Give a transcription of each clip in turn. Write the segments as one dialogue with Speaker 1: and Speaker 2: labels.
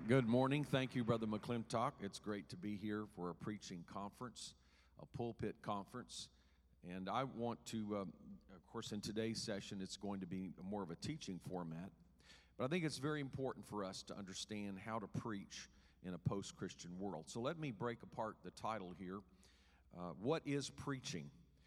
Speaker 1: Good morning. Thank you, Brother McClintock. It's great to be here for a preaching conference, a pulpit conference. And I want to, of course, in today's session, it's going to be more of a teaching format. But I think it's very important for us to understand how to preach in a post-Christian world. So let me break apart the title here. What is preaching?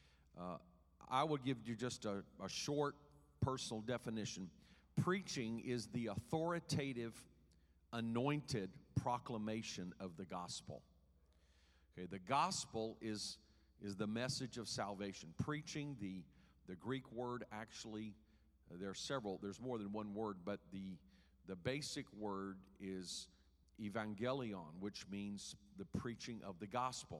Speaker 1: I will give you just a short personal definition. Preaching is the authoritative, anointed proclamation of the gospel. Okay, the gospel is the message of salvation. Preaching, the Greek word actually, there's more than one word, but the basic word is evangelion, which means the preaching of the gospel.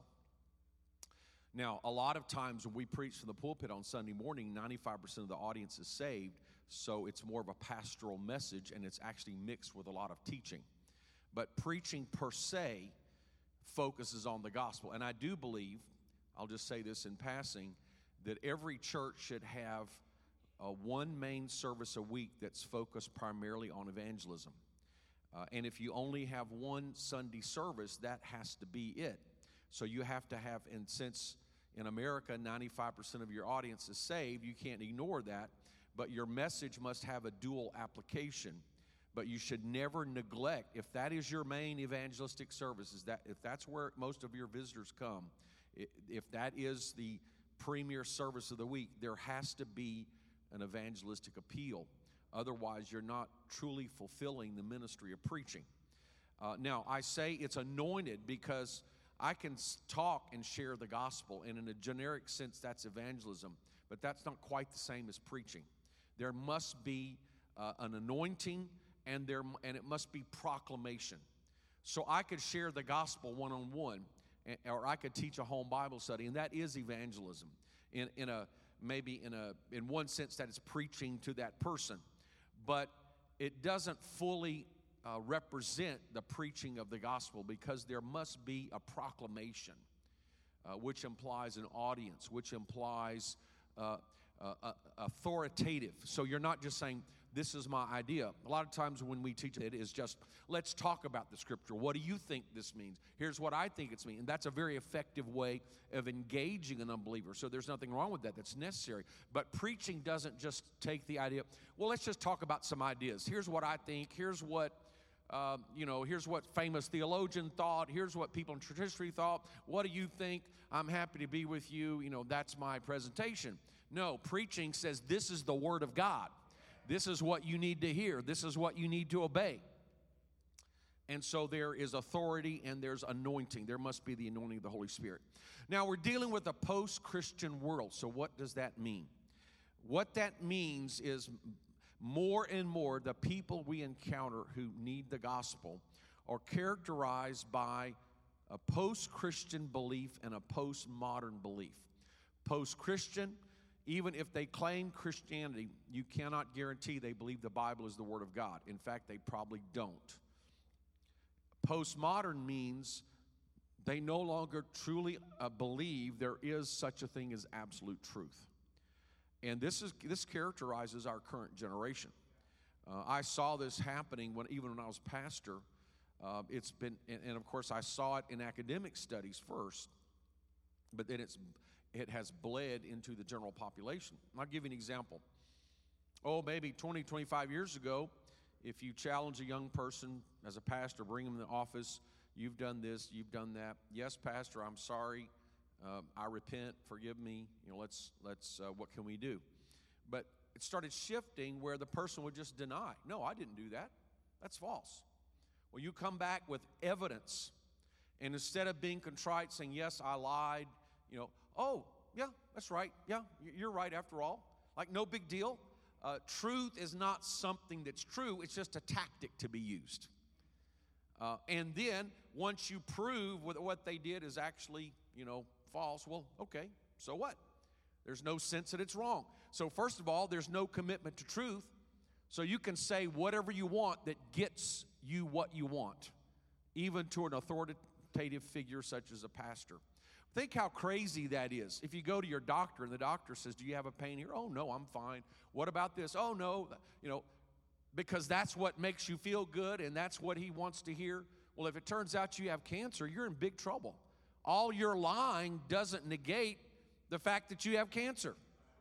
Speaker 1: Now, a lot of times when we preach from the pulpit on Sunday morning, 95% of the audience is saved, so it's more of a pastoral message, and it's actually mixed with a lot of teaching. But preaching per se focuses on the gospel. And I do believe, I'll just say this in passing, that every church should have one main service a week that's focused primarily on evangelism. And if you only have one Sunday service, that has to be it. So you have to have, and since in America 95% of your audience is saved, you can't ignore that, but your message must have a dual application. But you should never neglect, if that is your main evangelistic service, if that's where most of your visitors come, if that is the premier service of the week, there has to be an evangelistic appeal. Otherwise, you're not truly fulfilling the ministry of preaching. Now, I say it's anointed because I can talk and share the gospel, and in a generic sense, that's evangelism, but that's not quite the same as preaching. There must be an anointing, and it must be proclamation. So I could share the gospel one-on-one, or I could teach a home Bible study, and that is evangelism. In one sense, that is preaching to that person, but it doesn't fully represent the preaching of the gospel because there must be a proclamation, which implies an audience, which implies authoritative. So you're not just saying, this is my idea. A lot of times when we teach it is just, let's talk about the scripture. What do you think this means? Here's what I think it's meaning. And that's a very effective way of engaging an unbeliever. So there's nothing wrong with that. That's necessary. But preaching doesn't just take the idea, well, let's just talk about some ideas. Here's what I think. Here's what famous theologian thought. Here's what people in church history thought. What do you think? I'm happy to be with you. That's my presentation. No, preaching says this is the word of God. This is what you need to hear. This is what you need to obey. And so there is authority and there's anointing. There must be the anointing of the Holy Spirit. Now, we're dealing with a post-Christian world. So what does that mean? What that means is more and more the people we encounter who need the gospel are characterized by a post-Christian belief and a post-modern belief. Post-Christian, even if they claim Christianity, you cannot guarantee they believe the Bible is the Word of God. In fact, they probably don't. Postmodern means they no longer truly believe there is such a thing as absolute truth. And this characterizes our current generation. I saw this happening even when I was pastor. And of course I saw it in academic studies first, but then it has bled into the general population. I'll give you an example. Maybe 20, 25 years ago, if you challenge a young person as a pastor, bring them in the office, you've done this, you've done that. Yes, pastor, I'm sorry. I repent, forgive me. Let's what can we do? But it started shifting where the person would just deny. No, I didn't do that. That's false. Well, you come back with evidence, and instead of being contrite, saying, yes, I lied, oh, yeah, that's right. Yeah, you're right after all. Like, no big deal. Truth is not something that's true. It's just a tactic to be used. And then once you prove what they did is actually, false, well, okay, so what? There's no sense that it's wrong. So first of all, there's no commitment to truth. So you can say whatever you want that gets you what you want, even to an authoritative figure such as a pastor. Think how crazy that is. If you go to your doctor and the doctor says, do you have a pain here? Oh, no, I'm fine. What about this? Oh, no. because that's what makes you feel good and that's what he wants to hear. Well, if it turns out you have cancer, you're in big trouble. All your lying doesn't negate the fact that you have cancer.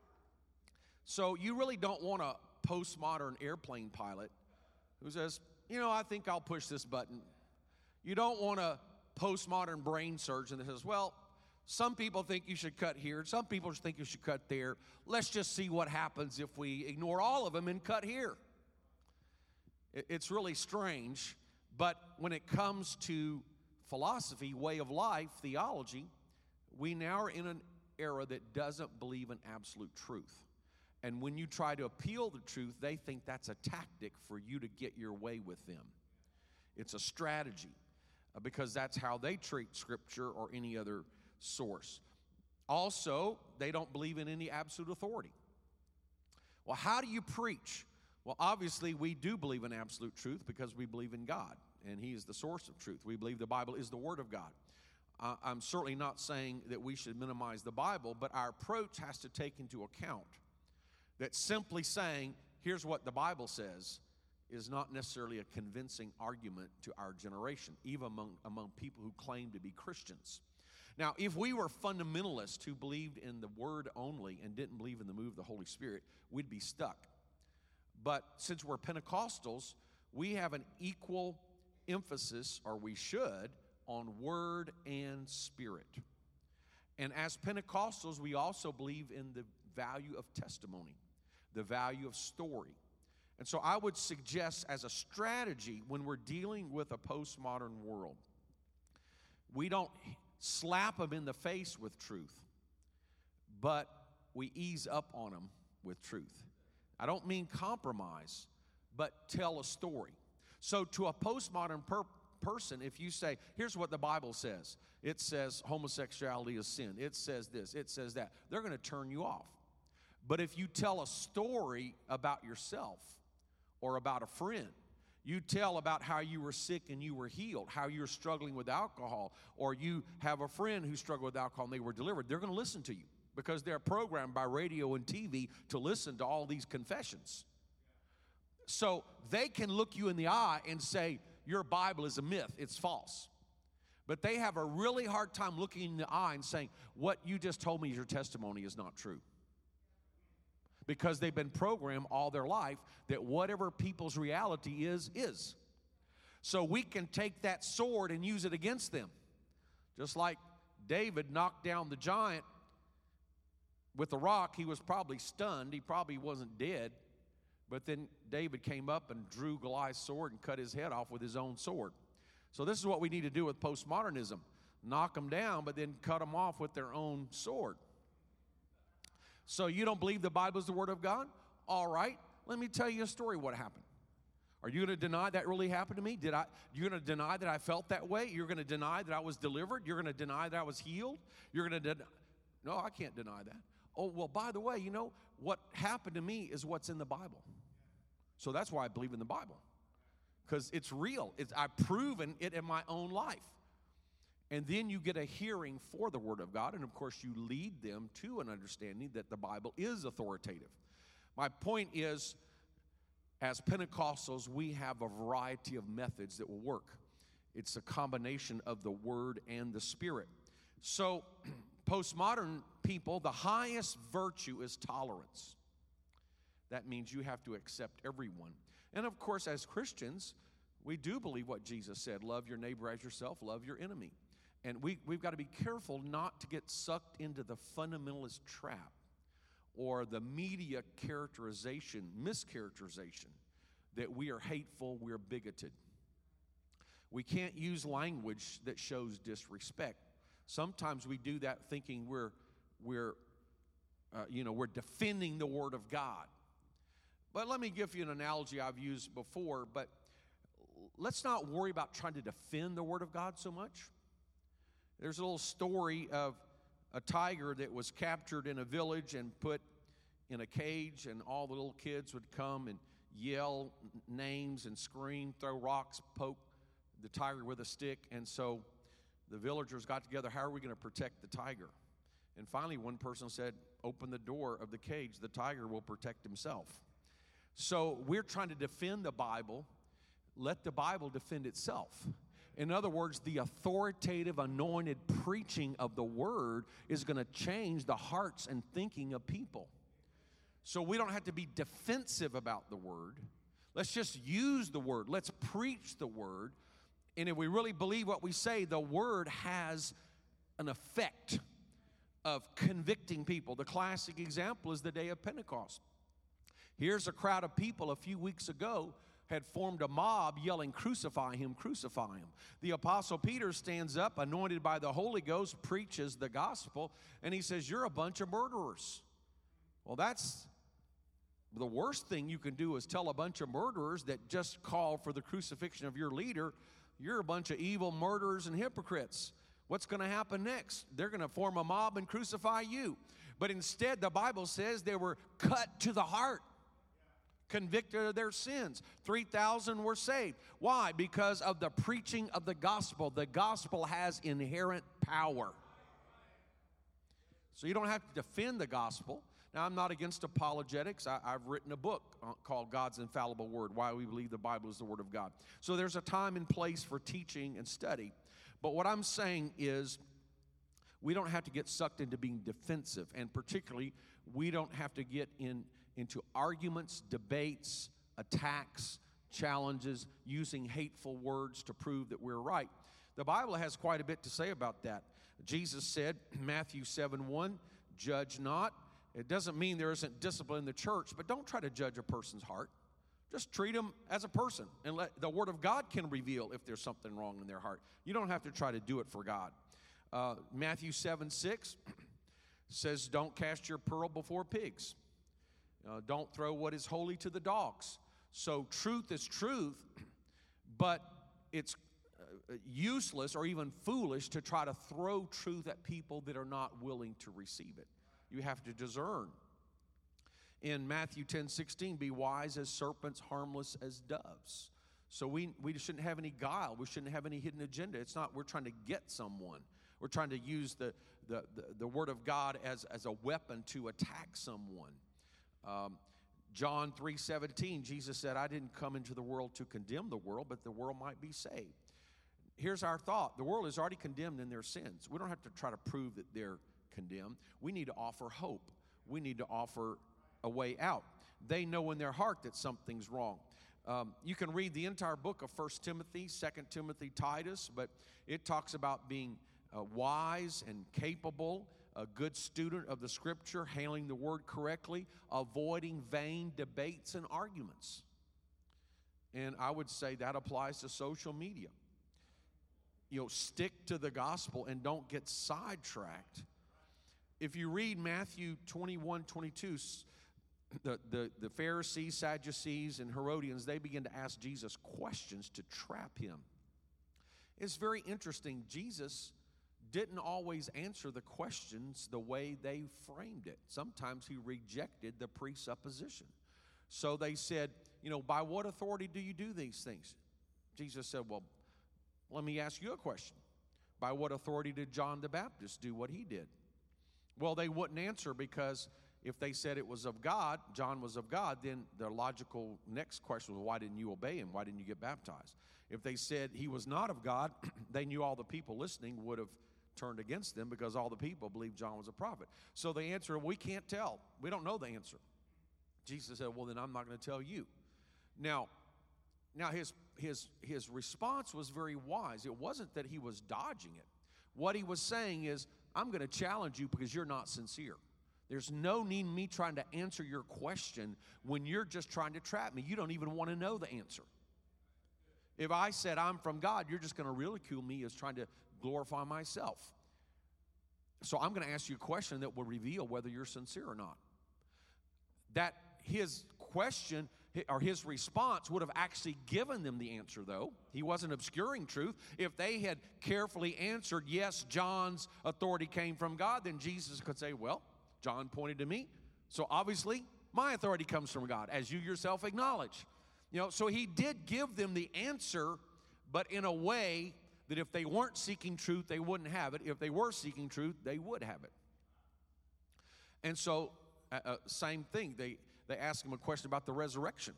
Speaker 1: So you really don't want a postmodern airplane pilot who says, I think I'll push this button. You don't want a postmodern brain surgeon that says, well, some people think you should cut here, some people think you should cut there. Let's just see what happens if we ignore all of them and cut here. It's really strange, but when it comes to philosophy, way of life, theology, we now are in an era that doesn't believe in absolute truth. And when you try to appeal the truth, they think that's a tactic for you to get your way with them. It's a strategy because that's how they treat Scripture or any other source. Also, they don't believe in any absolute authority. Well, how do you preach? Well, obviously, we do believe in absolute truth because we believe in God, and He is the source of truth. We believe the Bible is the Word of God. I'm certainly not saying that we should minimize the Bible, but our approach has to take into account that simply saying, here's what the Bible says, is not necessarily a convincing argument to our generation, even among people who claim to be Christians. Now, if we were fundamentalists who believed in the Word only and didn't believe in the move of the Holy Spirit, we'd be stuck. But since we're Pentecostals, we have an equal emphasis, or we should, on Word and Spirit. And as Pentecostals, we also believe in the value of testimony, the value of story. And so I would suggest as a strategy when we're dealing with a postmodern world, we don't slap them in the face with truth, but we ease up on them with truth. I don't mean compromise, but tell a story. So to a postmodern person, if you say, here's what the Bible says, it says homosexuality is sin, it says this, it says that, they're going to turn you off. But if you tell a story about yourself or about a friend, you tell about how you were sick and you were healed, how you're struggling with alcohol, or you have a friend who struggled with alcohol and they were delivered, they're going to listen to you because they're programmed by radio and TV to listen to all these confessions. So they can look you in the eye and say, your Bible is a myth, it's false. But they have a really hard time looking in the eye and saying, what you just told me, your testimony is not true. Because they've been programmed all their life that whatever people's reality is. So we can take that sword and use it against them. Just like David knocked down the giant with the rock, he was probably stunned. He probably wasn't dead. But then David came up and drew Goliath's sword and cut his head off with his own sword. So this is what we need to do with postmodernism. Knock them down, but then cut them off with their own sword. So you don't believe the Bible is the Word of God? All right, let me tell you a story what happened. Are you going to deny that really happened to me? You're going to deny that I felt that way? You're going to deny that I was delivered? You're going to deny that I was healed? You're going to No, I can't deny that. Oh, well, by the way, what happened to me is what's in the Bible. So that's why I believe in the Bible. Because it's real. I've proven it in my own life. And then you get a hearing for the Word of God, and of course you lead them to an understanding that the Bible is authoritative. My point is, as Pentecostals, we have a variety of methods that will work. It's a combination of the Word and the Spirit. So, postmodern people, the highest virtue is tolerance. That means you have to accept everyone. And of course, as Christians, we do believe what Jesus said, love your neighbor as yourself, love your enemy. And we've got to be careful not to get sucked into the fundamentalist trap or the media mischaracterization that we are hateful, we're bigoted. We can't use language that shows disrespect. Sometimes we do that thinking we're defending the Word of God. But let me give you an analogy I've used before, but let's not worry about trying to defend the Word of God so much. There's a little story of a tiger that was captured in a village and put in a cage, and all the little kids would come and yell names and scream, throw rocks, poke the tiger with a stick. And so the villagers got together, how are we going to protect the tiger? And finally one person said, open the door of the cage, the tiger will protect himself. So we're trying to defend the Bible. Let the Bible defend itself. In other words, the authoritative, anointed preaching of the Word is going to change the hearts and thinking of people. So we don't have to be defensive about the Word. Let's just use the Word. Let's preach the Word. And if we really believe what we say, the Word has an effect of convicting people. The classic example is the day of Pentecost. Here's a crowd of people a few weeks ago had formed a mob yelling, "Crucify him, crucify him." The Apostle Peter stands up, anointed by the Holy Ghost, preaches the gospel, and he says, "You're a bunch of murderers." Well, that's the worst thing you can do, is tell a bunch of murderers that just call for the crucifixion of your leader, "You're a bunch of evil murderers and hypocrites." What's going to happen next? They're going to form a mob and crucify you. But instead, the Bible says they were cut to the heart, convicted of their sins. 3,000 were saved. Why? Because of the preaching of the gospel. The gospel has inherent power. So you don't have to defend the gospel. Now, I'm not against apologetics. I've written a book called God's Infallible Word, Why We Believe the Bible is the Word of God. So there's a time and place for teaching and study. But what I'm saying is, we don't have to get sucked into being defensive. And particularly, we don't have to get into arguments, debates, attacks, challenges, using hateful words to prove that we're right. The Bible has quite a bit to say about that. Jesus said, Matthew 7:1, "Judge not." It doesn't mean there isn't discipline in the church, but don't try to judge a person's heart. Just treat them as a person, and let the Word of God can reveal if there's something wrong in their heart. You don't have to try to do it for God. Matthew 7:6 says, "Don't cast your pearl before pigs. Don't throw what is holy to the dogs." So truth is truth, but it's useless or even foolish to try to throw truth at people that are not willing to receive it. You have to discern. In Matthew 10:16, "Be wise as serpents, harmless as doves." So we shouldn't have any guile. We shouldn't have any hidden agenda. It's not we're trying to get someone. We're trying to use the Word of God as a weapon to attack someone. John 3:17, Jesus said, "I didn't come into the world to condemn the world, but the world might be saved." Here's our thought. The world is already condemned in their sins. We don't have to try to prove that they're condemned. We need to offer hope. We need to offer a way out. They know in their heart that something's wrong. You can read the entire book of 1 Timothy, 2 Timothy, Titus, but it talks about being wise and capable, a good student of the Scripture, handling the Word correctly, avoiding vain debates and arguments. And I would say that applies to social media. Stick to the gospel and don't get sidetracked. If you read Matthew 21:22, the Pharisees, Sadducees, and Herodians, they begin to ask Jesus questions to trap him. It's very interesting. Jesus didn't always answer the questions the way they framed it. Sometimes he rejected the presupposition. So they said, "By what authority do you do these things?" Jesus said, "Well, let me ask you a question. By what authority did John the Baptist do what he did?" Well, they wouldn't answer, because if they said it was of God, John was of God, then the logical next question was, why didn't you obey him? Why didn't you get baptized? If they said he was not of God, they knew all the people listening would have turned against them, because all the people believed John was a prophet. So they answered, "We can't tell. We don't know the answer." Jesus said, "Well, then I'm not going to tell you." Now his response was very wise. It wasn't that he was dodging it. What he was saying is, I'm going to challenge you because you're not sincere. There's no need in me trying to answer your question when you're just trying to trap me. You don't even want to know the answer. If I said I'm from God, you're just going to ridicule me as trying to glorify myself. So I'm going to ask you a question that will reveal whether you're sincere or not. That his question or his response would have actually given them the answer, though. He wasn't obscuring truth. If they had carefully answered, yes, John's authority came from God, then Jesus could say, well, John pointed to me, so obviously my authority comes from God, as you yourself acknowledge. So he did give them the answer, but in a way that if they weren't seeking truth, they wouldn't have it. If they were seeking truth, they would have it. And so, same thing. asked him a question about the resurrection.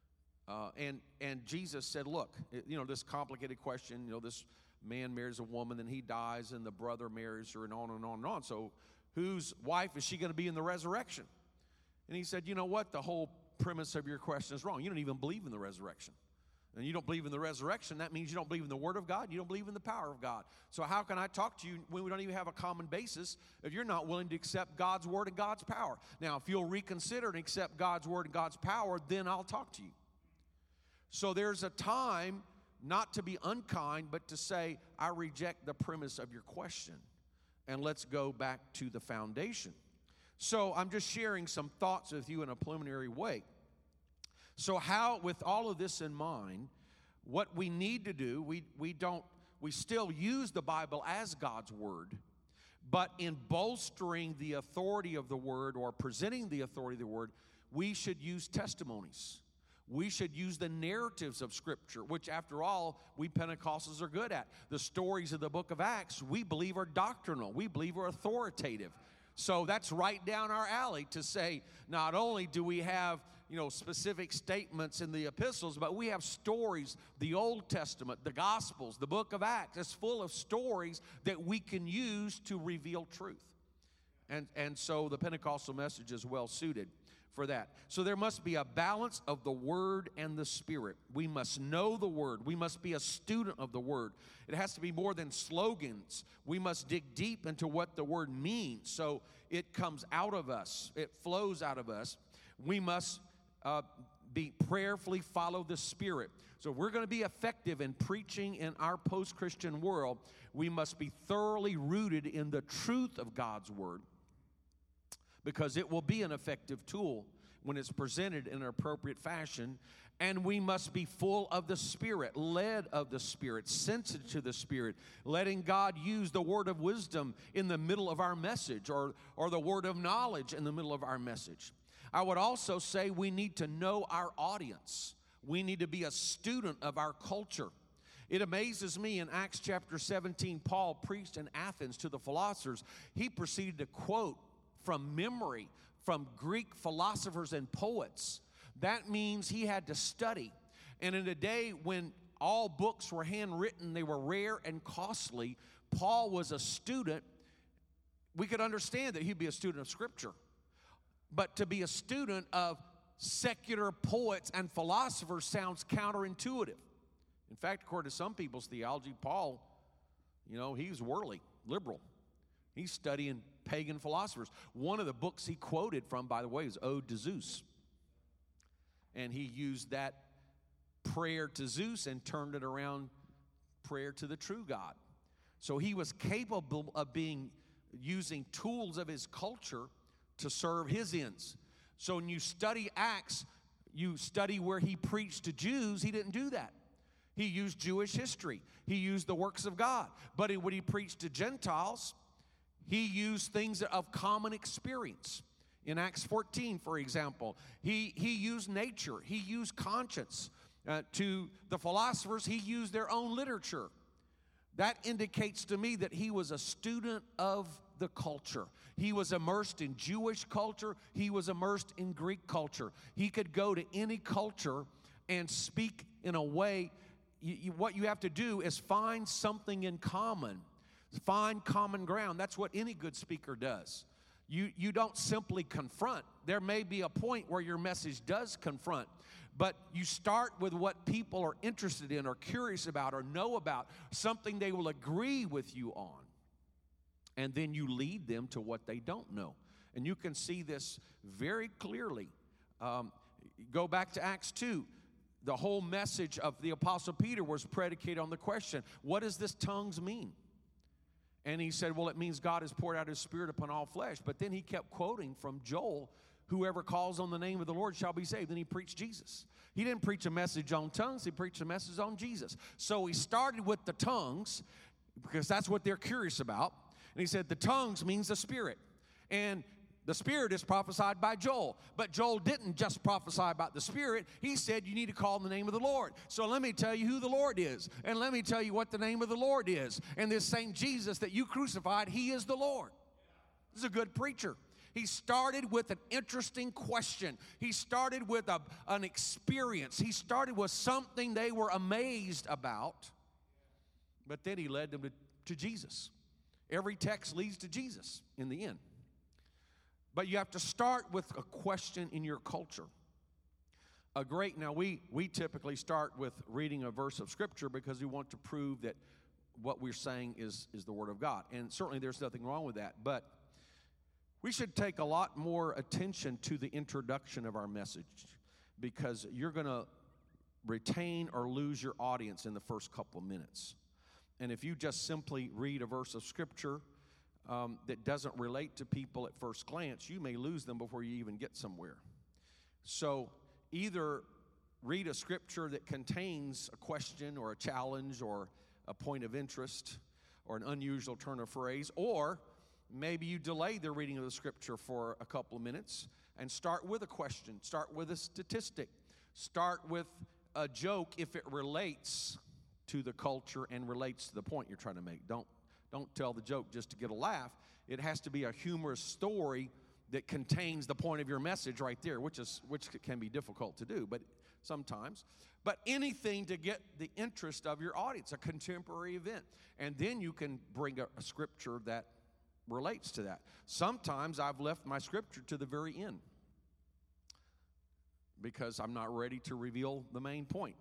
Speaker 1: And Jesus said, look, this complicated question, this man marries a woman, and he dies, and the brother marries her, and on and on and on. So whose wife is she going to be in the resurrection? And he said, you know what? The whole premise of your question is wrong. You don't even believe in the resurrection. And you don't believe in the resurrection. That means you don't believe in the Word of God. You don't believe in the power of God. So how can I talk to you when we don't even have a common basis if you're not willing to accept God's Word and God's power? Now, if you'll reconsider and accept God's Word and God's power, then I'll talk to you. So there's a time not to be unkind, but to say, I reject the premise of your question, and let's go back to the foundation. So I'm just sharing some thoughts with you in a preliminary way. So how, with all of this in mind, what we need to do, we still use the Bible as God's Word, but in bolstering the authority of the Word or presenting the authority of the Word, we should use testimonies. We should use the narratives of Scripture, which, after all, we Pentecostals are good at. The stories of the book of Acts, we believe are doctrinal. We believe are authoritative. So that's right down our alley to say, not only do we have, specific statements in the epistles, but we have stories, the Old Testament, the Gospels, the book of Acts. It's full of stories that we can use to reveal truth. And so the Pentecostal message is well suited for that. So there must be a balance of the Word and the Spirit. We must know the Word. We must be a student of the Word. It has to be more than slogans. We must dig deep into what the Word means so it comes out of us. It flows out of us. We must be prayerfully follow the Spirit. So if we're going to be effective in preaching in our post-Christian world, we must be thoroughly rooted in the truth of God's Word, because it will be an effective tool when it's presented in an appropriate fashion. And we must be full of the Spirit, led of the Spirit, sensitive to the Spirit, letting God use the word of wisdom in the middle of our message, or the word of knowledge in the middle of our message. I would also say we need to know our audience. We need to be a student of our culture. It amazes me, in Acts chapter 17, Paul preached in Athens to the philosophers. He proceeded to quote from memory from Greek philosophers and poets. That means he had to study. And in a day when all books were handwritten, they were rare and costly, Paul was a student. We could understand that he'd be a student of Scripture. But to be a student of secular poets and philosophers sounds counterintuitive. In fact, according to some people's theology, Paul, he's worldly, liberal. He's studying pagan philosophers. One of the books he quoted from, by the way, is Ode to Zeus. And he used that prayer to Zeus and turned it around prayer to the true God. So he was capable of using tools of his culture to serve his ends. So when you study Acts, you study where he preached to Jews. He didn't do that. He used Jewish history. He used the works of God. But when he preached to Gentiles, he used things of common experience. In Acts 14, for example, he used nature. He used conscience. To the philosophers, he used their own literature. That indicates to me that he was a student of the culture. He was immersed in Jewish culture. He was immersed in Greek culture. He could go to any culture and speak in a way. What you have to do is find something in common. Find common ground. That's what any good speaker does. You don't simply confront. There may be a point where your message does confront, but you start with what people are interested in or curious about or know about, something they will agree with you on. And then you lead them to what they don't know. And you can see this very clearly. Go back to Acts 2. The whole message of the Apostle Peter was predicated on the question, what does this tongues mean? And he said, well, it means God has poured out his Spirit upon all flesh. But then he kept quoting from Joel, whoever calls on the name of the Lord shall be saved. Then he preached Jesus. He didn't preach a message on tongues. He preached a message on Jesus. So he started with the tongues because that's what they're curious about. And he said the tongues means the Spirit. And the Spirit is prophesied by Joel. But Joel didn't just prophesy about the Spirit. He said you need to call on the name of the Lord. So let me tell you who the Lord is. And let me tell you what the name of the Lord is. And this same Jesus that you crucified, he is the Lord. This is a good preacher. He started with an interesting question. He started with an experience. He started with something they were amazed about. But then he led them to Jesus. Every text leads to Jesus in the end. But you have to start with a question in your culture. Now we typically start with reading a verse of Scripture because we want to prove that what we're saying is the Word of God. And certainly there's nothing wrong with that. But we should take a lot more attention to the introduction of our message, because you're going to retain or lose your audience in the first couple of minutes. And if you just simply read a verse of Scripture that doesn't relate to people at first glance, you may lose them before you even get somewhere. So either read a Scripture that contains a question or a challenge or a point of interest or an unusual turn of phrase, or maybe you delay the reading of the Scripture for a couple of minutes and start with a question, start with a statistic, start with a joke if it relates to the culture and relates to the point you're trying to make. Don't tell the joke just to get a laugh. It has to be a humorous story that contains the point of your message right there, which can be difficult to do, but sometimes. But anything to get the interest of your audience, a contemporary event. And then you can bring a Scripture that relates to that. Sometimes I've left my Scripture to the very end because I'm not ready to reveal the main point.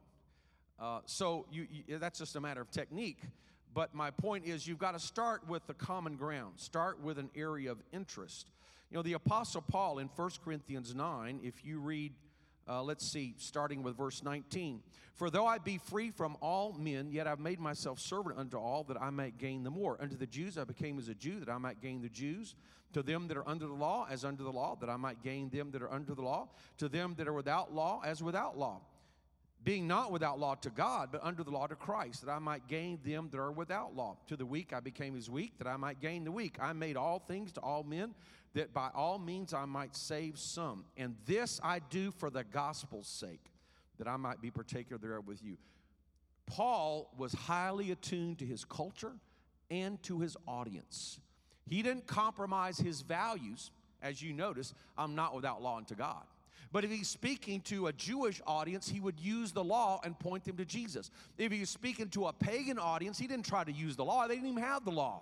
Speaker 1: So that's just a matter of technique. But my point is, you've got to start with the common ground. Start with an area of interest. You know, the Apostle Paul in 1 Corinthians 9, if you read, starting with verse 19. For though I be free from all men, yet I've made myself servant unto all, that I might gain the more. Unto the Jews I became as a Jew, that I might gain the Jews. To them that are under the law, as under the law, that I might gain them that are under the law. To them that are without law, as without law. Being not without law to God, but under the law to Christ, that I might gain them that are without law. To the weak I became as weak, that I might gain the weak. I made all things to all men, that by all means I might save some. And this I do for the gospel's sake, that I might be partaker thereof with you. Paul was highly attuned to his culture and to his audience. He didn't compromise his values. As you notice, I'm not without law unto God. But if he's speaking to a Jewish audience, he would use the law and point them to Jesus. If he's speaking to a pagan audience, he didn't try to use the law. They didn't even have the law.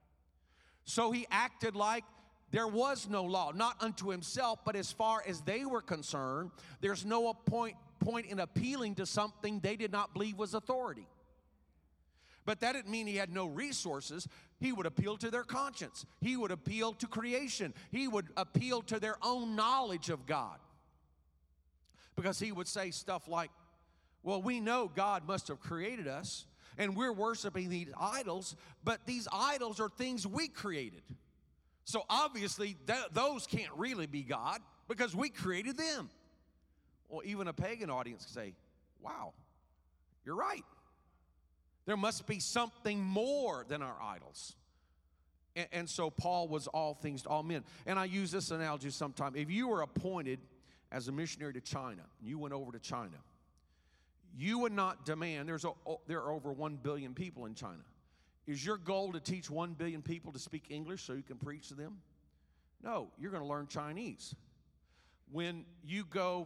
Speaker 1: So he acted like there was no law, not unto himself, but as far as they were concerned, there's no point in appealing to something they did not believe was authority. But that didn't mean he had no resources. He would appeal to their conscience. He would appeal to creation. He would appeal to their own knowledge of God. Because he would say stuff like, well, we know God must have created us, and we're worshiping these idols, but these idols are things we created. So obviously, those can't really be God, because we created them. Well, even a pagan audience can say, wow, you're right. There must be something more than our idols. And so Paul was all things to all men. And I use this analogy sometimes. If you were appointed as a missionary to China, and you went over to China, you would not demand, there are over 1 billion people in China. Is your goal to teach 1 billion people to speak English so you can preach to them? No, you're going to learn Chinese. When you go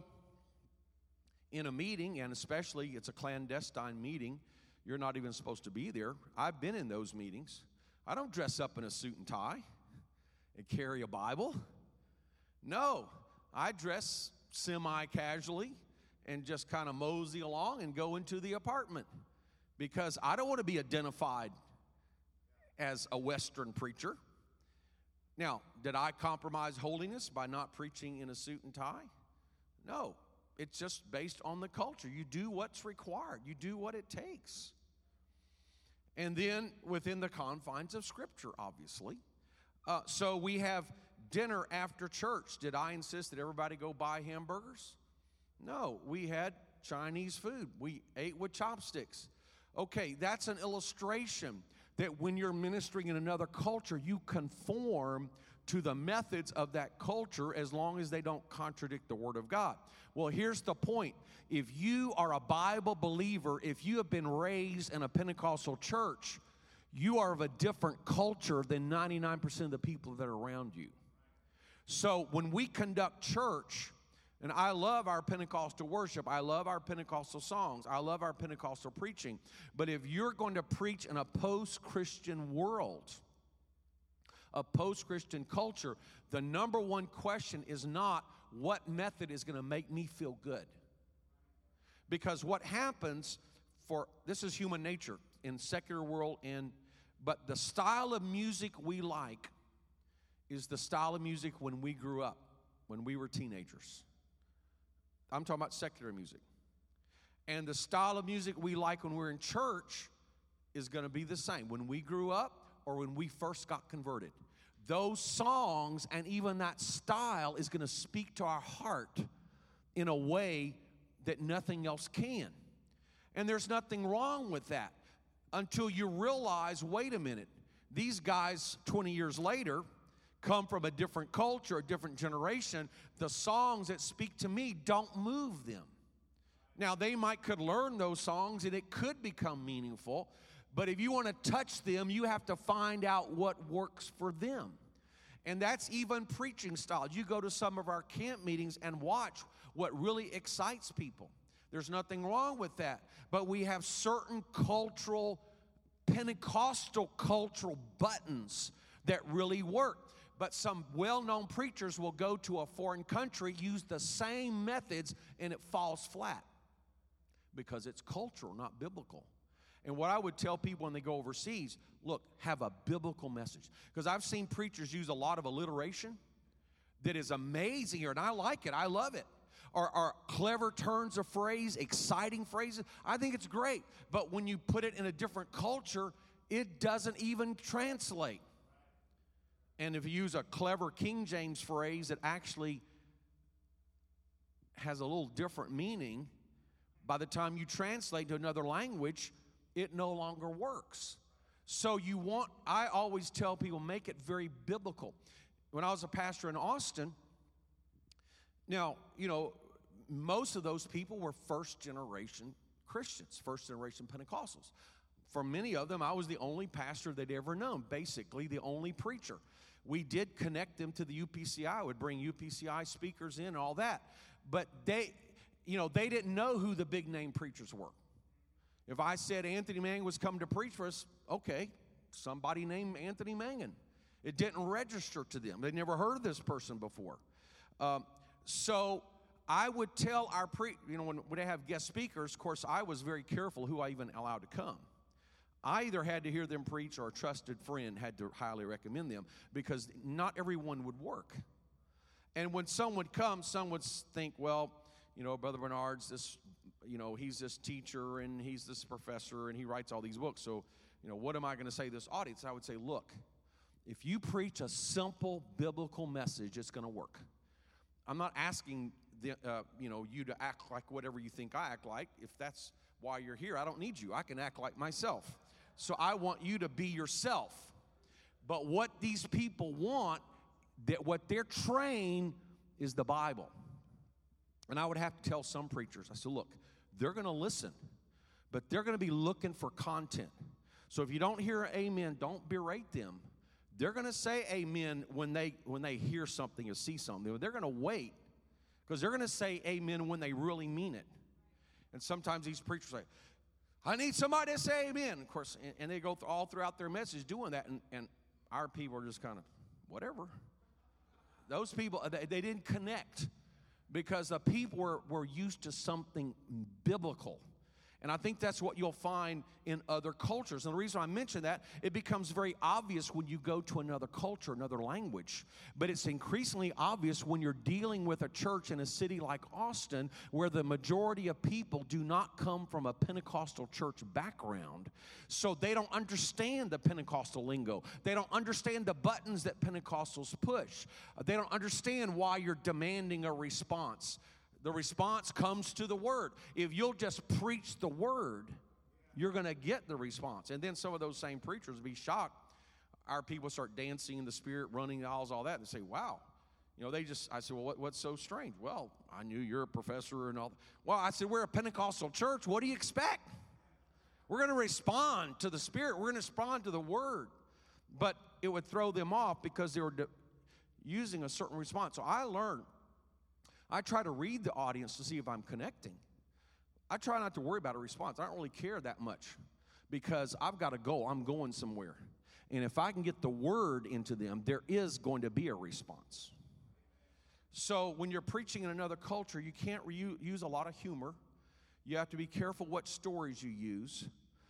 Speaker 1: in a meeting, and especially it's a clandestine meeting, you're not even supposed to be there. I've been in those meetings. I don't dress up in a suit and tie and carry a Bible. No, I dress semi-casually and just kind of mosey along and go into the apartment because I don't want to be identified as a Western preacher. Now, did I compromise holiness by not preaching in a suit and tie? No, it's just based on the culture. You do what's required. You do what it takes. And then within the confines of Scripture, obviously. So we have dinner after church. Did I insist that everybody go buy hamburgers? No, we had Chinese food. We ate with chopsticks. Okay, that's an illustration that when you're ministering in another culture, you conform to the methods of that culture as long as they don't contradict the Word of God. Well, here's the point. If you are a Bible believer, if you have been raised in a Pentecostal church, you are of a different culture than 99% of the people that are around you. So when we conduct church, and I love our Pentecostal worship, I love our Pentecostal songs, I love our Pentecostal preaching, but if you're going to preach in a post-Christian world, a post-Christian culture, the number one question is not what method is going to make me feel good. Because what happens this is human nature in secular world, but the style of music we like is the style of music when we grew up, when we were teenagers. I'm talking about secular music. And the style of music we like when we're in church is going to be the same when we grew up or when we first got converted. Those songs and even that style is going to speak to our heart in a way that nothing else can. And there's nothing wrong with that until you realize, wait a minute, these guys 20 years later come from a different culture, a different generation. The songs that speak to me don't move them. Now, they could learn those songs and it could become meaningful, but if you want to touch them, you have to find out what works for them. And that's even preaching style. You go to some of our camp meetings and watch what really excites people. There's nothing wrong with that. But we have certain Pentecostal cultural buttons that really work. But some well-known preachers will go to a foreign country, use the same methods, and it falls flat because it's cultural, not biblical. And what I would tell people when they go overseas, look, have a biblical message. Because I've seen preachers use a lot of alliteration that is amazing here, and I like it. I love it. Or clever turns of phrase, exciting phrases. I think it's great. But when you put it in a different culture, it doesn't even translate. And if you use a clever King James phrase that actually has a little different meaning, by the time you translate to another language, it no longer works. So I always tell people, make it very biblical. When I was a pastor in Austin, now, most of those people were first-generation Christians, first-generation Pentecostals. For many of them, I was the only pastor they'd ever known, basically the only preacher. We did connect them to the UPCI. I would bring UPCI speakers in and all that. But they didn't know who the big-name preachers were. If I said Anthony Mangun was coming to preach for us, okay, somebody named Anthony Mangun. It didn't register to them. They'd never heard of this person before. So I would tell when they have guest speakers, of course, I was very careful who I even allowed to come. I either had to hear them preach or a trusted friend had to highly recommend them because not everyone would work. And when someone would come, some would think, well, Brother Bernard's this, he's this teacher and he's this professor and he writes all these books. So, what am I going to say to this audience? I would say, look, if you preach a simple biblical message, it's going to work. I'm not asking you to act like whatever you think I act like. If that's why you're here, I don't need you. I can act like myself. So I want you to be yourself. But what these people want, what they're trained is the Bible. And I would have to tell some preachers, I said, look, they're going to listen, but they're going to be looking for content. So if you don't hear amen, don't berate them. They're going to say amen when they hear something or see something. They're going to wait because they're going to say amen when they really mean it. And sometimes these preachers say, I need somebody to say amen. Of course, and they go all throughout their message doing that. And our people are just kind of, whatever. Those people, they didn't connect because the people were used to something biblical. And I think that's what you'll find in other cultures. And the reason I mention that, it becomes very obvious when you go to another culture, another language. But it's increasingly obvious when you're dealing with a church in a city like Austin where the majority of people do not come from a Pentecostal church background. So they don't understand the Pentecostal lingo. They don't understand the buttons that Pentecostals push. They don't understand why you're demanding a response. The response comes to the Word. If you'll just preach the Word, you're going to get the response. And then some of those same preachers will be shocked. Our people start dancing in the Spirit, running the aisles, all that, and they say, wow. I said, well, what's so strange? Well, I knew you're a professor and all that. Well, I said, we're a Pentecostal church. What do you expect? We're going to respond to the Spirit. We're going to respond to the Word. But it would throw them off because using a certain response. So I try to read the audience to see if I'm connecting. I try not to worry about a response. I don't really care that much because I've got to go. I'm going somewhere. And if I can get the word into them, there is going to be a response. So when you're preaching in another culture, you can't use a lot of humor. You have to be careful what stories you use.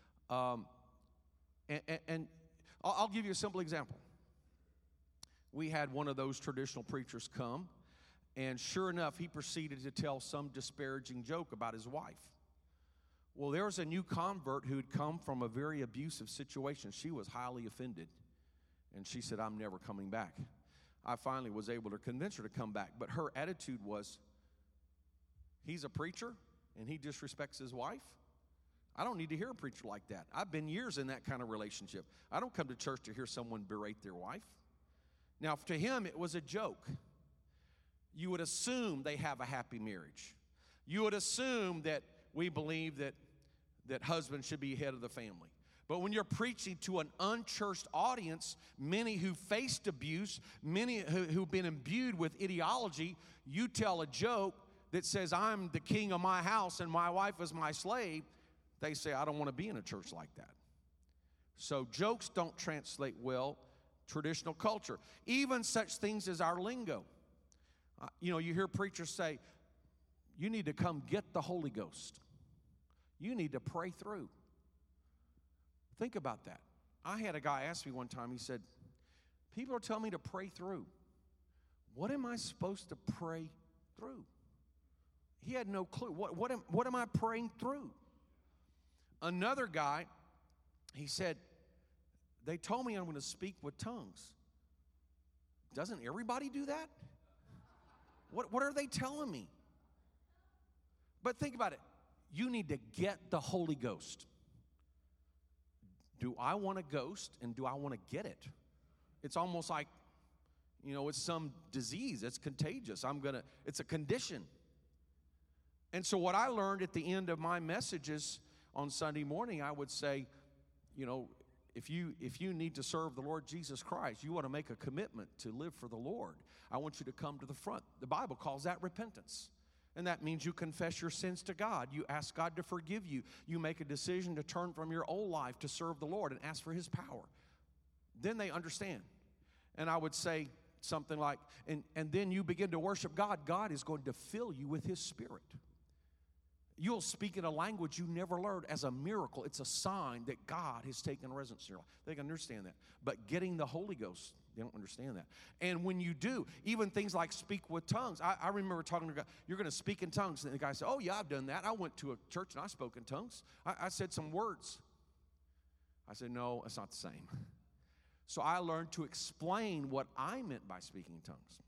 Speaker 1: And I'll give you a simple example. We had one of those traditional preachers come, and sure enough, he proceeded to tell some disparaging joke about his wife. Well, there was a new convert who had come from a very abusive situation. She was highly offended, and she said, I'm never coming back. I finally was able to convince her to come back, but her attitude was, he's a preacher, and he disrespects his wife? I don't need to hear a preacher like that. I've been years in that kind of relationship. I don't come to church to hear someone berate their wife. Now, to him, it was a joke. You would assume they have a happy marriage. You would assume that we believe that husbands should be head of the family. But when you're preaching to an unchurched audience, many who faced abuse, many who've been imbued with ideology, you tell a joke that says, I'm the king of my house and my wife is my slave, they say, I don't want to be in a church like that. So jokes don't translate well traditional culture. Even such things as our lingo. You hear preachers say, you need to come get the Holy Ghost. You need to pray through. Think about that. I had a guy ask me one time, he said, people are telling me to pray through. What am I supposed to pray through? He had no clue. What am I praying through? Another guy, he said, they told me I'm going to speak with tongues. Doesn't everybody do that? What are they telling me? But think about it. You need to get the Holy Ghost. Do I want a ghost and do I want to get it? It's almost like, it's some disease. It's contagious. It's a condition. And so what I learned at the end of my messages on Sunday morning, I would say, if you need to serve the Lord Jesus Christ, you want to make a commitment to live for the Lord, I want you to come to the front. The Bible calls that repentance. And that means you confess your sins to God. You ask God to forgive you. You make a decision to turn from your old life to serve the Lord and ask for His power. Then they understand. And I would say something like, and then you begin to worship God. God is going to fill you with His Spirit. You'll speak in a language you never learned as a miracle. It's a sign that God has taken residence in your life. They can understand that. But getting the Holy Ghost, they don't understand that. And when you do, even things like speak with tongues. I remember talking to a guy, you're going to speak in tongues. And the guy said, oh, yeah, I've done that. I went to a church and I spoke in tongues. I said some words. I said, no, it's not the same. So I learned to explain what I meant by speaking in tongues.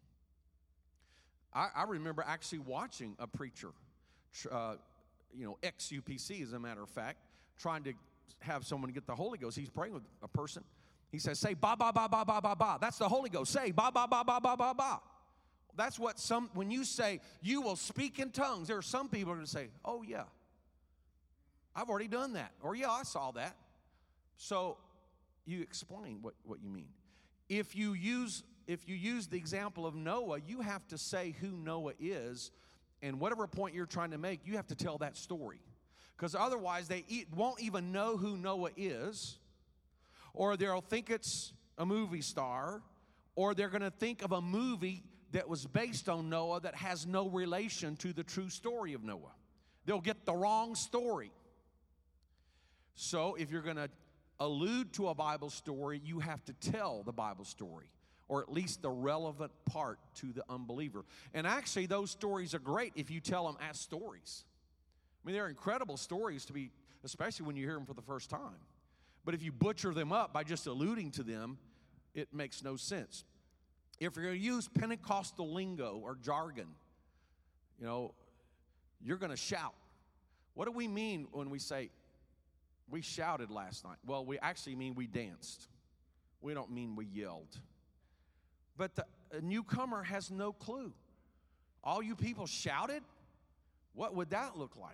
Speaker 1: I remember actually watching a preacher, ex-UPC, as a matter of fact, trying to have someone get the Holy Ghost. He's praying with a person. He says, say, ba, ba, ba, ba, ba, ba, ba. That's the Holy Ghost. Say, ba, ba, ba, ba, ba, ba, ba. That's what when you say, you will speak in tongues, there are some people who are going to say, oh, yeah, I've already done that. Or, yeah, I saw that. So you explain what you mean. If you use the example of Noah, you have to say who Noah is. And whatever point you're trying to make, you have to tell that story. Because otherwise, they won't even know who Noah is, or they'll think it's a movie star, or they're going to think of a movie that was based on Noah that has no relation to the true story of Noah. They'll get the wrong story. So if you're going to allude to a Bible story, you have to tell the Bible story, or at least the relevant part to the unbeliever. And actually, those stories are great if you tell them as stories. I mean, they're incredible stories to be, especially when you hear them for the first time. But if you butcher them up by just alluding to them, it makes no sense. If you're going to use Pentecostal lingo or jargon, you're going to shout. What do we mean when we say, we shouted last night? Well, we actually mean we danced. We don't mean we yelled. But a newcomer has no clue. All you people shouted? What would that look like,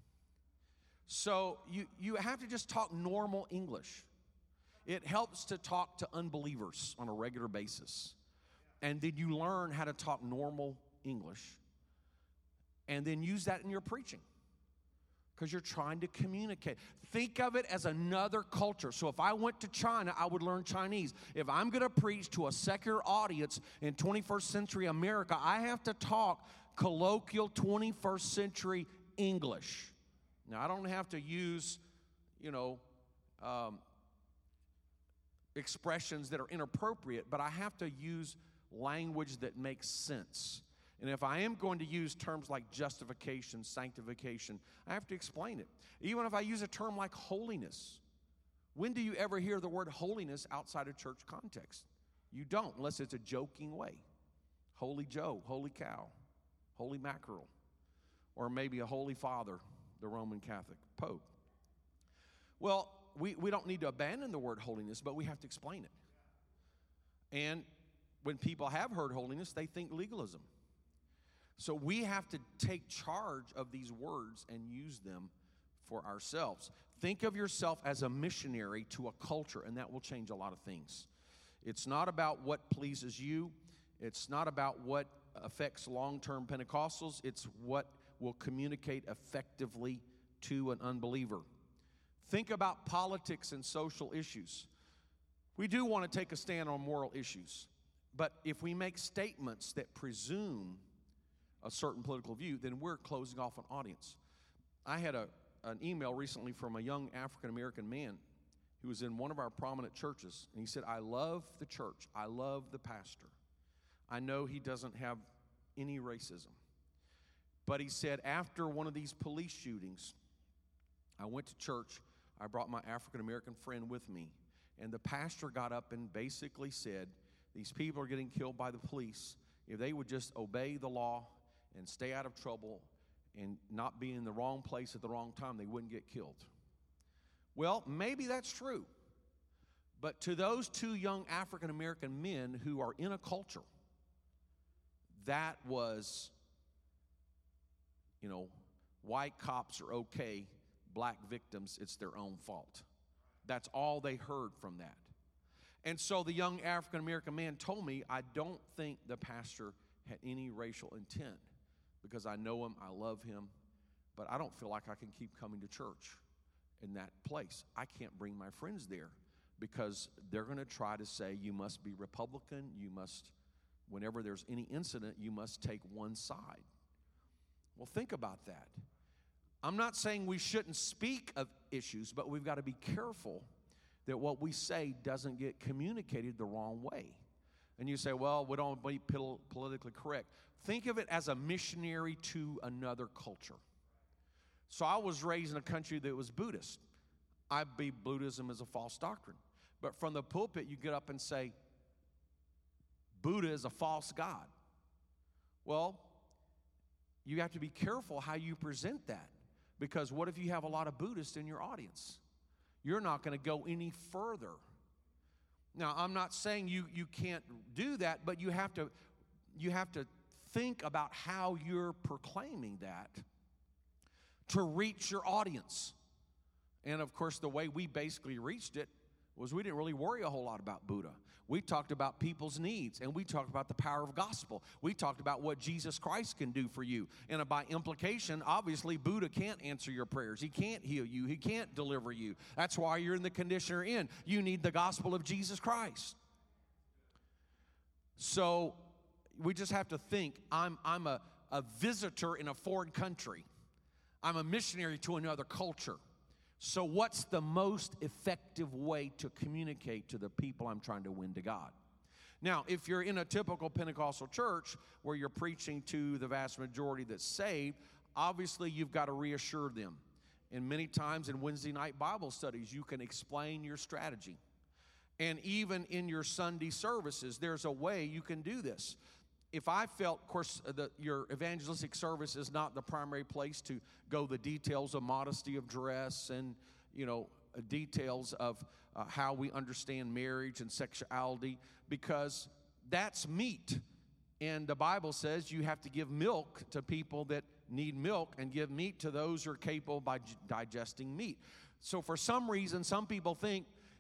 Speaker 1: So you have to just talk normal English. It helps to talk to unbelievers on a regular basis. and then you learn how to talk normal English, and then use that in your preaching because you're trying to communicate. Think of it as another culture. So if I went to China, I would learn Chinese. If I'm going to preach to a secular audience in 21st century America, I have to talk colloquial 21st century English. Now, I don't have to use, expressions that are inappropriate, but I have to use language that makes sense. And if I am going to use terms like justification, sanctification, I have to explain it. Even if I use a term like holiness, when do you ever hear the word holiness outside of church context? You don't, unless it's a joking way. Holy Joe, holy cow, holy mackerel, or maybe a holy father, the Roman Catholic Pope. Well, we don't need to abandon the word holiness, but we have to explain it. And when people have heard holiness, they think legalism. So we have to take charge of these words and use them for ourselves. Think of yourself as a missionary to a culture, and that will change a lot of things. It's not about what pleases you. It's not about what affects long-term Pentecostals. It's what will communicate effectively to an unbeliever. Think about politics and social issues. We do want to take a stand on moral issues, but if we make statements that presume a certain political view, then we're closing off an audience. I had an email recently from a young African-American man who was in one of our prominent churches, and he said, I love the church. I love the pastor. I know he doesn't have any racism. But he said, after one of these police shootings, I went to church. I brought my African-American friend with me, and the pastor got up and basically said, these people are getting killed by the police. If they would just obey the law and stay out of trouble and not be in the wrong place at the wrong time, they wouldn't get killed. Well, maybe that's true. But to those two young African-American men who are in a culture, that was, white cops are okay, black victims, it's their own fault. That's all they heard from that. And so the young African-American man told me, I don't think the pastor had any racial intent because I know him, I love him, but I don't feel like I can keep coming to church in that place. I can't bring my friends there because they're going to try to say you must be Republican, you must, whenever there's any incident, you must take one side. Well, think about that. I'm not saying we shouldn't speak of issues, but we've got to be careful that what we say doesn't get communicated the wrong way. And you say, well, we don't be politically correct. Think of it as a missionary to another culture. So I was raised in a country that was Buddhist. I believe Buddhism is a false doctrine. But from the pulpit, you get up and say, Buddha is a false god. Well, you have to be careful how you present that. Because what if you have a lot of Buddhists in your audience? You're not going to go any further. Now, I'm not saying you can't do that, but you have to think about how you're proclaiming that to reach your audience. And of course, the way we basically reached it was we didn't really worry a whole lot about Buddha. We talked about people's needs, and we talked about the power of gospel. We talked about what Jesus Christ can do for you. And by implication, obviously, Buddha can't answer your prayers. He can't heal you. He can't deliver you. That's why you're in the condition you're in. You need the gospel of Jesus Christ. So we just have to think, I'm a visitor in a foreign country. I'm a missionary to another culture. So what's the most effective way to communicate to the people I'm trying to win to God? Now, if you're in a typical Pentecostal church where you're preaching to the vast majority that's saved, obviously you've got to reassure them. And many times in Wednesday night Bible studies, you can explain your strategy. And even in your Sunday services, there's a way you can do this. If I felt, of course, your evangelistic service is not the primary place to go the details of modesty of dress and, details of how we understand marriage and sexuality, because that's meat. And the Bible says you have to give milk to people that need milk and give meat to those who are capable by digesting meat. So for some reason, some people think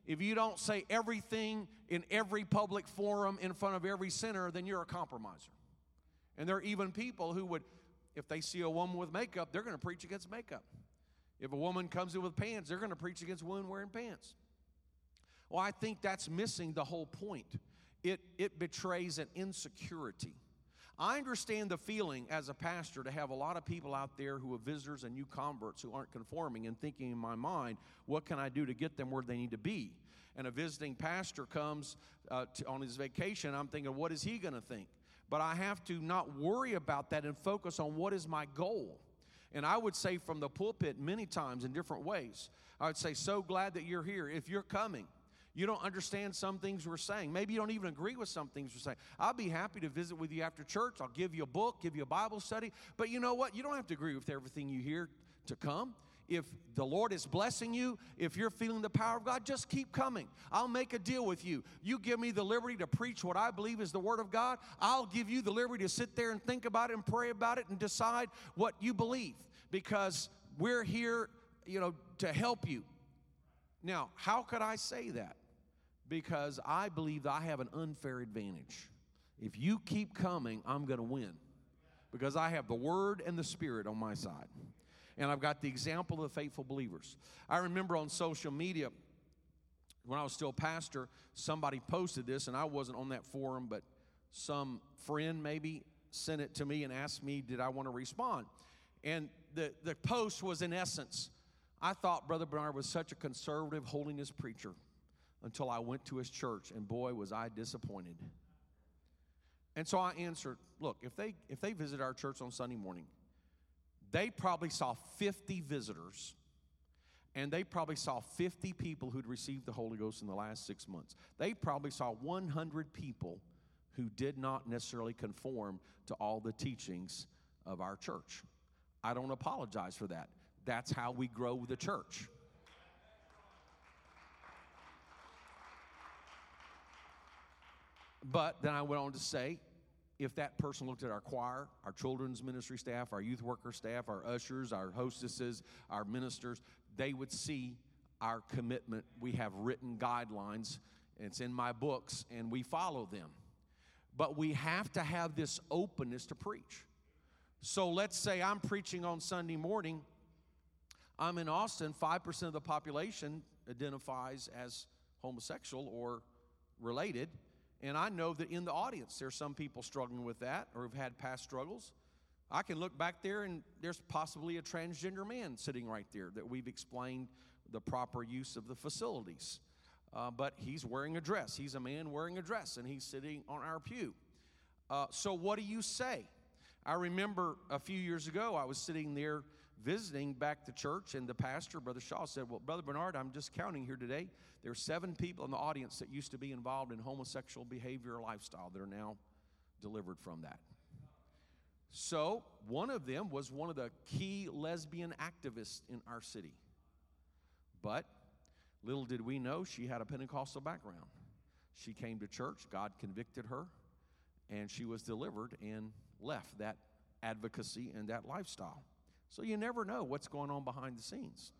Speaker 1: If you don't say everything in every public forum in front of every sinner, then you're a compromiser. And there are even people who would, if they see a woman with makeup, they're going to preach against makeup. If a woman comes in with pants, they're going to preach against women wearing pants. Well, I think that's missing the whole point. It betrays an insecurity. I understand the feeling as a pastor to have a lot of people out there who are visitors and new converts who aren't conforming and thinking in my mind, what can I do to get them where they need to be? And a visiting pastor comes on his vacation, I'm thinking, what is he going to think? But I have to not worry about that and focus on what is my goal. And I would say from the pulpit many times in different ways, I would say, so glad that you're here. If you're coming, you don't understand some things we're saying. Maybe you don't even agree with some things we're saying. I'll be happy to visit with you after church. I'll give you a book, give you a Bible study. But you know what? You don't have to agree with everything you hear to come. If the Lord is blessing you, if you're feeling the power of God, just keep coming. I'll make a deal with you. You give me the liberty to preach what I believe is the Word of God. I'll give you the liberty to sit there and think about it and pray about it and decide what you believe, because we're here, to help you. Now, how could I say that? Because I believe that I have an unfair advantage. If you keep coming, I'm going to win, because I have the Word and the Spirit on my side. And I've got the example of the faithful believers. I remember on social media, when I was still pastor, somebody posted this, and I wasn't on that forum, but some friend maybe sent it to me and asked me, did I want to respond? And the post was, in essence, I thought Brother Bernard was such a conservative holiness preacher until I went to his church, and boy, was I disappointed. And so I answered, look, if they visit our church on Sunday morning, they probably saw 50 visitors, and they probably saw 50 people who'd received the Holy Ghost in the last 6 months. They probably saw 100 people who did not necessarily conform to all the teachings of our church. I don't apologize for that. That's how we grow the church. But then I went on to say, if that person looked at our choir, our children's ministry staff, our youth worker staff, our ushers, our hostesses, our ministers, they would see our commitment. We have written guidelines, and it's in my books, and we follow them. But we have to have this openness to preach. So let's say I'm preaching on Sunday morning. I'm in Austin. 5% of the population identifies as homosexual or related. And I know that in the audience, there's some people struggling with that or have had past struggles. I can look back there, and there's possibly a transgender man sitting right there that we've explained the proper use of the facilities. But he's wearing a dress. He's a man wearing a dress, and he's sitting on our pew. So what do you say? I remember a few years ago, I was sitting there visiting back to church, and the pastor, Brother Shaw, said, well, Brother Bernard, I'm just counting here today. There are 7 people in the audience that used to be involved in homosexual behavior or lifestyle that are now delivered from that. So one of them was one of the key lesbian activists in our city. But little did we know she had a Pentecostal background. She came to church, God convicted her, and she was delivered and left that advocacy and that lifestyle. So you never know what's going on behind the scenes.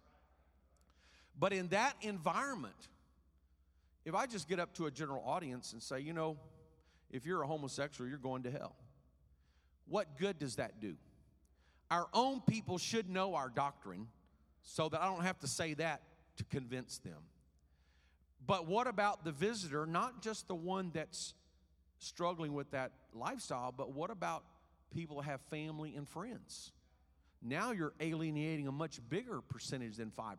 Speaker 1: But in that environment, if I just get up to a general audience and say, if you're a homosexual, you're going to hell, what good does that do? Our own people should know our doctrine so that I don't have to say that to convince them. But what about the visitor, not just the one that's struggling with that lifestyle, but what about people who have family and friends? Now you're alienating a much bigger percentage than 5%.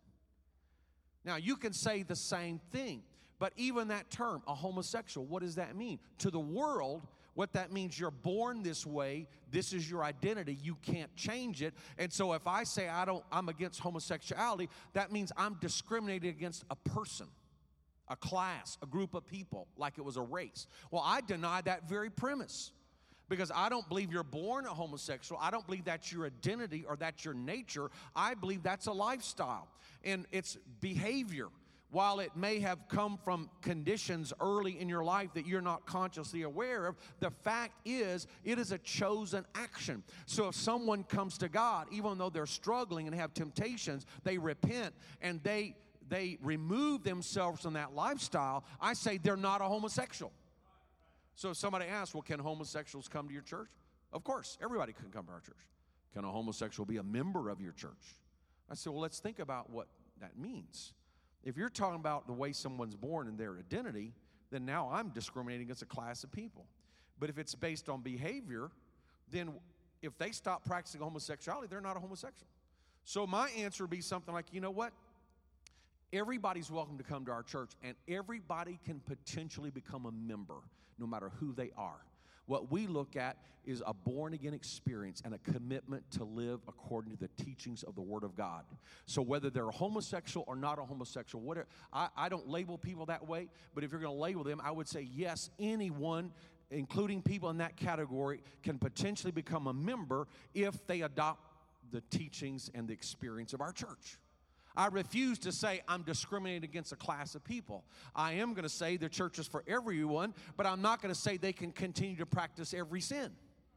Speaker 1: Now, you can say the same thing, but even that term, a homosexual, what does that mean? To the world, what that means, you're born this way, this is your identity, you can't change it. And so if I say I'm against homosexuality, that means I'm discriminating against a person, a class, a group of people, like it was a race. Well, I deny that very premise. Because I don't believe you're born a homosexual. I don't believe that's your identity or that's your nature. I believe that's a lifestyle. And it's behavior. While it may have come from conditions early in your life that you're not consciously aware of, the fact is it is a chosen action. So if someone comes to God, even though they're struggling and have temptations, they repent and they they remove themselves from that lifestyle, I say they're not a homosexual. So if somebody asks, well, can homosexuals come to your church? Of course, everybody can come to our church. Can a homosexual be a member of your church? I said, well, let's think about what that means. If you're talking about the way someone's born and their identity, then now I'm discriminating against a class of people. But if it's based on behavior, then if they stop practicing homosexuality, they're not a homosexual. So my answer would be something like, you know what? Everybody's welcome to come to our church, and everybody can potentially become a member, no matter who they are. What we look at is a born-again experience and a commitment to live according to the teachings of the Word of God. So whether they're a homosexual or not a homosexual, whatever, I don't label people that way, but if you're going to label them, I would say yes, anyone, including people in that category, can potentially become a member if they adopt the teachings and the experience of our church. I refuse to say I'm discriminating against a class of people. I am going to say the church is for everyone, but I'm not going to say they can continue to practice every sin.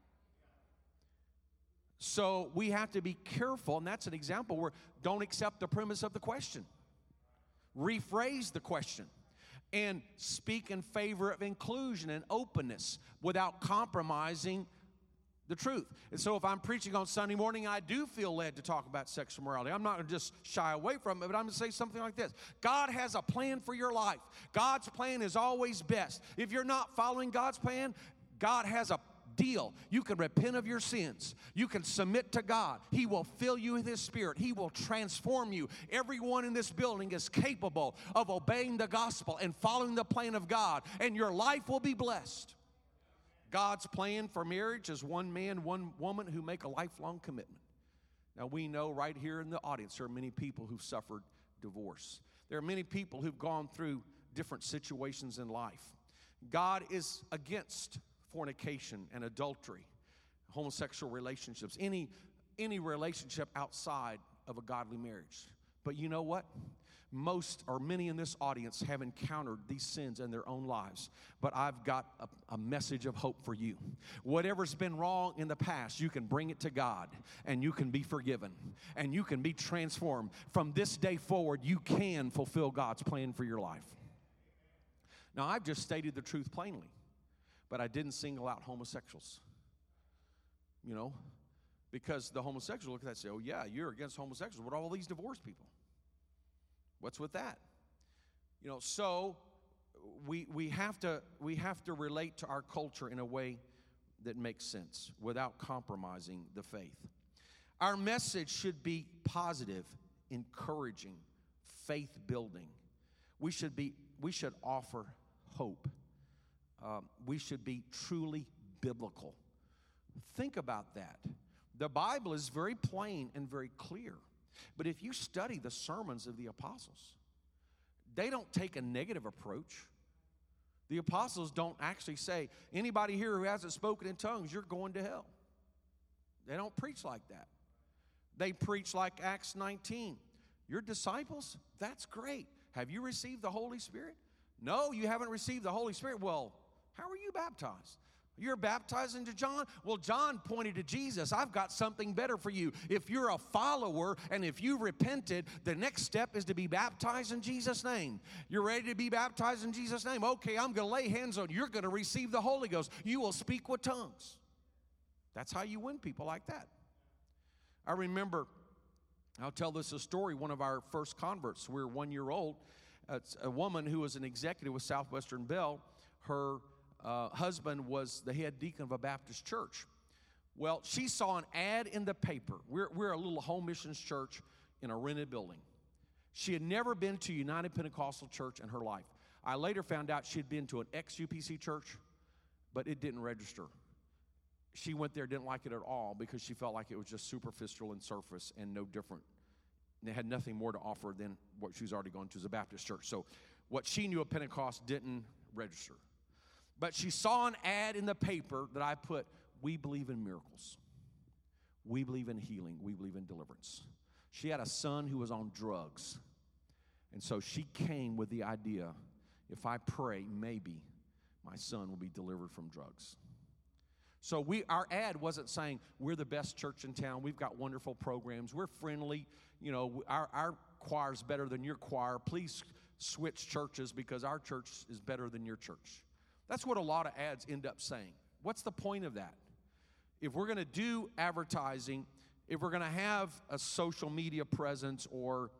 Speaker 1: So we have to be careful, and that's an example where don't accept the premise of the question. Rephrase the question and speak in favor of inclusion and openness without compromising the truth. And so if I'm preaching on Sunday morning, I do feel led to talk about sexual morality. I'm not going to just shy away from it, but I'm going to say something like this. God has a plan for your life. God's plan is always best. If you're not following God's plan, God has a deal. You can repent of your sins. You can submit to God. He will fill you with His Spirit. He will transform you. Everyone in this building is capable of obeying the gospel and following the plan of God, and your life will be blessed. God's plan for marriage is one man, one woman who make a lifelong commitment. Now, we know right here in the audience there are many people who've suffered divorce. There are many people who've gone through different situations in life. God is against fornication and adultery, homosexual relationships, any relationship outside of a godly marriage. But you know what? Most or many in this audience have encountered these sins in their own lives. But I've got a message of hope for you. Whatever's been wrong in the past, you can bring it to God, and you can be forgiven, and you can be transformed. From this day forward, you can fulfill God's plan for your life. Now, I've just stated the truth plainly, but I didn't single out homosexuals. You know, because the homosexual look at that and say, oh yeah, you're against homosexuals. What are all these divorced people? What's with that? You know, so we have to relate to our culture in a way that makes sense without compromising the faith. Our message should be positive, encouraging, faith-building. We should offer hope. We should be truly biblical. Think about that. The Bible is very plain and very clear. But if you study the sermons of the apostles, they don't take a negative approach. The apostles don't actually say, anybody here who hasn't spoken in tongues, you're going to hell. They don't preach like that. They preach like Acts 19. Your disciples? That's great. Have you received the Holy Spirit? No, you haven't received the Holy Spirit. Well, how are you baptized? You're baptized into John? Well, John pointed to Jesus. I've got something better for you. If you're a follower and if you repented, the next step is to be baptized in Jesus' name. You're ready to be baptized in Jesus' name? Okay, I'm going to lay hands on you. You're going to receive the Holy Ghost. You will speak with tongues. That's how you win people like that. I remember, I'll tell this a story, one of our first converts, we were 1 year old. It's a woman who was an executive with Southwestern Bell. Her husband was the head deacon of a Baptist church. Well, she saw an ad in the paper. We're a little home missions church in a rented building. She had never been to United Pentecostal Church in her life. I later found out she had been to an ex-UPC church, but it didn't register. She went there, didn't like it at all because she felt like it was just superficial and surface and no different. They had nothing more to offer than what she was already going to as a Baptist church. So what she knew of Pentecost didn't register. But she saw an ad in the paper that I put, we believe in miracles. We believe in healing. We believe in deliverance. She had a son who was on drugs. And so she came with the idea, if I pray, maybe my son will be delivered from drugs. So our ad wasn't saying we're the best church in town. We've got wonderful programs. We're friendly. You know, our choir is better than your choir. Please switch churches because our church is better than your church. That's what a lot of ads end up saying. What's the point of that? If we're going to do advertising, if we're going to have a social media presence or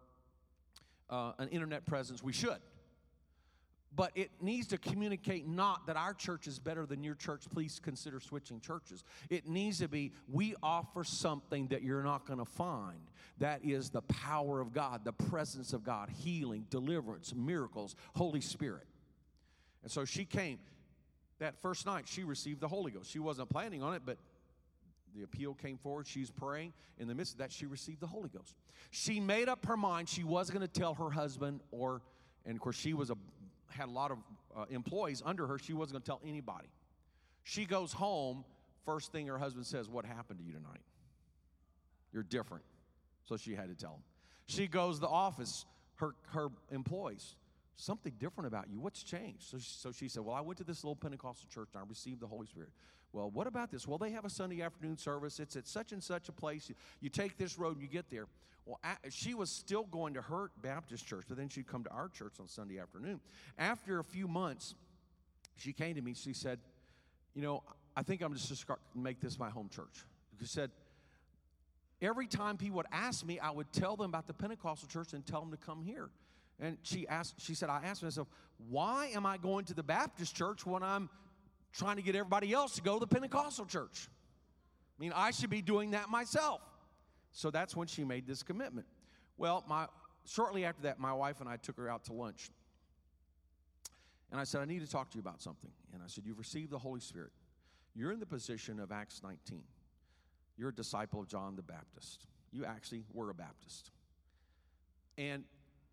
Speaker 1: an internet presence, we should. But it needs to communicate not that our church is better than your church. Please consider switching churches. It needs to be, we offer something that you're not going to find. That is the power of God, the presence of God, healing, deliverance, miracles, Holy Spirit. And so she came. That first night, she received the Holy Ghost. She wasn't planning on it, but the appeal came forward. She's praying. In the midst of that, she received the Holy Ghost. She made up her mind she wasn't going to tell her husband and of course she had a lot of employees under her. She wasn't going to tell anybody. She goes home. First thing her husband says, "What happened to you tonight? You're different." So she had to tell him. She goes to the office, her employees, "Something different about you. What's changed?" So she said, "Well, I went to this little Pentecostal church and I received the Holy Spirit." "Well, what about this?" "Well, they have a Sunday afternoon service. It's at such and such a place. You take this road and you get there." Well, she was still going to her Baptist church, but then she'd come to our church on Sunday afternoon. After a few months, she came to me. She said, "I think I'm just going to make this my home church." She said, every time people would ask me, I would tell them about the Pentecostal church and tell them to come here. And she said, I asked myself, why am I going to the Baptist church when I'm trying to get everybody else to go to the Pentecostal church? I mean, I should be doing that myself. So that's when she made this commitment. Well, shortly after that, my wife and I took her out to lunch. And I said, "I need to talk to you about something." And I said, "You've received the Holy Spirit. You're in the position of Acts 19. You're a disciple of John the Baptist. You actually were a Baptist. And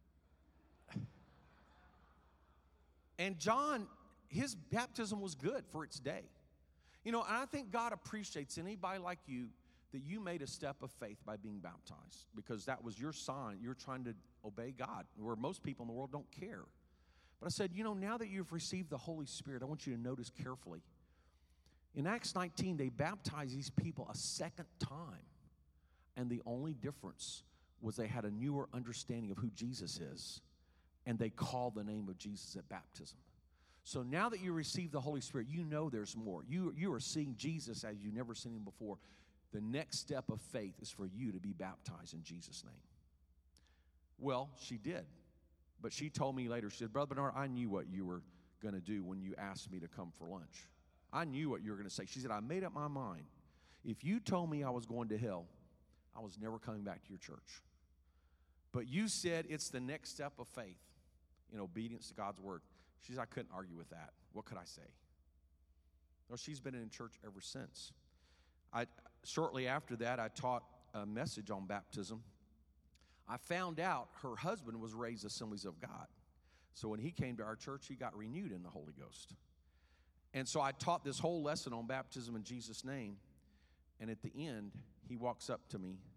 Speaker 1: John, his baptism was good for its day. And I think God appreciates anybody like you that you made a step of faith by being baptized, because that was your sign. You're trying to obey God, where most people in the world don't care. But I said, now that you've received the Holy Spirit, I want you to notice carefully. In Acts 19, they baptized these people a second time. And the only difference was they had a newer understanding of who Jesus is, and they called the name of Jesus at baptism. So now that you receive the Holy Spirit, there's more. You are seeing Jesus as you've never seen him before. The next step of faith is for you to be baptized in Jesus' name. Well, she did. But she told me later, she said, "Brother Bernard, I knew what you were going to do when you asked me to come for lunch. I knew what you were going to say." She said, "I made up my mind. If you told me I was going to hell, I was never coming back to your church. But you said it's the next step of faith in obedience to God's word." She said, "I couldn't argue with that. What could I say?" Well, she's been in church ever since. Shortly after that, I taught a message on baptism. I found out her husband was raised Assemblies of God. So when he came to our church, he got renewed in the Holy Ghost. And so I taught this whole lesson on baptism in Jesus' name. And at the end, he walks up to me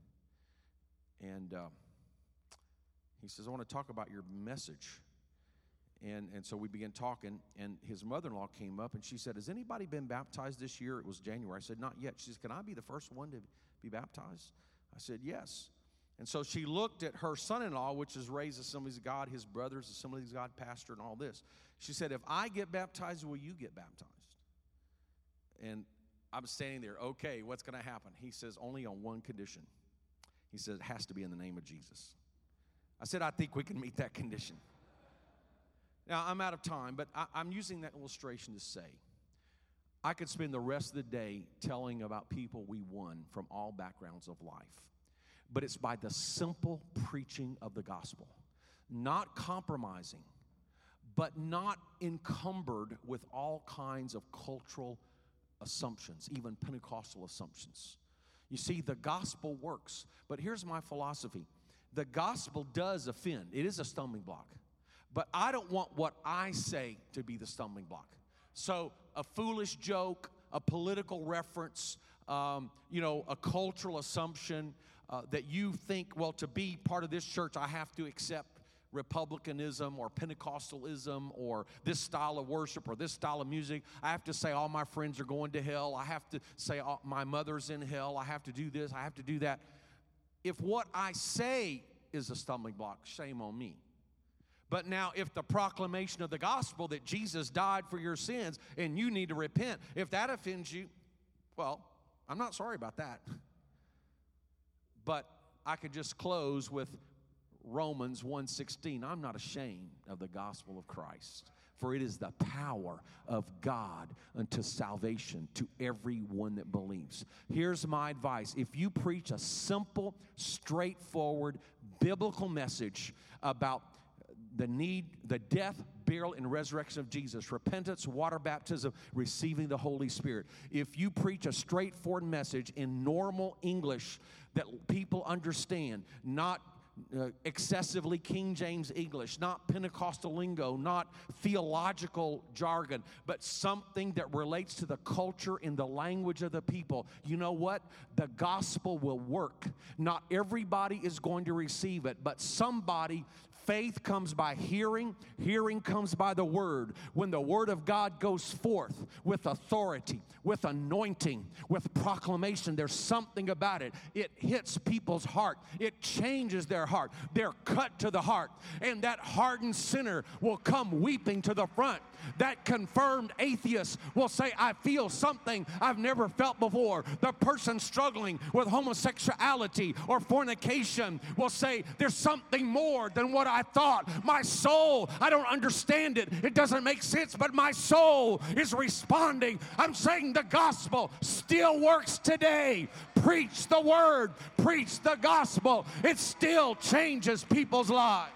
Speaker 1: and he says, "I want to talk about your message." And so we began talking, and his mother-in-law came up, and she said, "Has anybody been baptized this year?" It was January. I said, "Not yet." She said, "Can I be the first one to be baptized?" I said, "Yes." And so she looked at her son-in-law, which is raised Assemblies of God, his brother's Assemblies of God pastor and all this. She said, "If I get baptized, will you get baptized?" And I'm standing there, "Okay, what's going to happen?" He says, "Only on one condition." He said, "It has to be in the name of Jesus." I said, "I think we can meet that condition." Now, I'm out of time, but I'm using that illustration to say, I could spend the rest of the day telling about people we won from all backgrounds of life. But it's by the simple preaching of the gospel, not compromising, but not encumbered with all kinds of cultural assumptions, even Pentecostal assumptions. You see, the gospel works. But here's my philosophy. The gospel does offend. It is a stumbling block. But I don't want what I say to be the stumbling block. So a foolish joke, a political reference, a cultural assumption that you think, well, to be part of this church, I have to accept Republicanism or Pentecostalism or this style of worship or this style of music. I have to say all my friends are going to hell. I have to say my mother's in hell. I have to do this. I have to do that. If what I say is a stumbling block, shame on me. But now, if the proclamation of the gospel that Jesus died for your sins and you need to repent, if that offends you, well, I'm not sorry about that. But I could just close with Romans 1:16. I'm not ashamed of the gospel of Christ, for it is the power of God unto salvation to everyone that believes. Here's my advice. If you preach a simple, straightforward, biblical message about the need, the death, burial, and resurrection of Jesus, repentance, water baptism, receiving the Holy Spirit. If you preach a straightforward message in normal English that people understand, not excessively King James English, not Pentecostal lingo, not theological jargon, but something that relates to the culture and the language of the people, you know what? The gospel will work. Not everybody is going to receive it, but somebody. Faith comes by hearing, hearing comes by the word. When the word of God goes forth with authority, with anointing, with proclamation, there's something about it. It hits people's heart. It changes their heart. They're cut to the heart. And that hardened sinner will come weeping to the front. That confirmed atheist will say, I feel something I've never felt before. The person struggling with homosexuality or fornication will say, there's something more than what I thought. My soul, I don't understand it. It doesn't make sense, but my soul is responding. I'm saying the gospel still works today. Preach the word. Preach the gospel. It still changes people's lives.